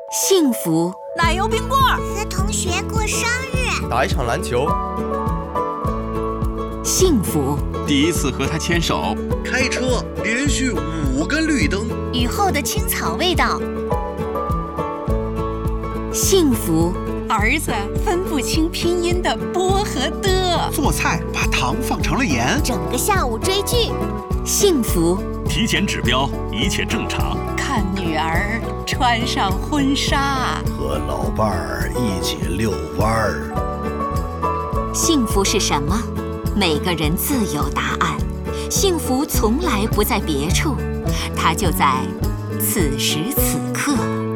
幸福， 奶油冰棍儿， 和同学过生日， 打一场篮球， 幸福， 第一次和他牵手， 开车连续5个绿灯， 雨后的青草味道， 幸福， 儿子分不清拼音的波和的， 做菜把糖放成了盐， 整个下午追剧， 幸福， 体检指标一切正常， 看女儿穿上婚纱， 和老伴儿一起遛弯儿。 幸福是什么？每个人自有答案。幸福从来不在别处，它就在此时此刻。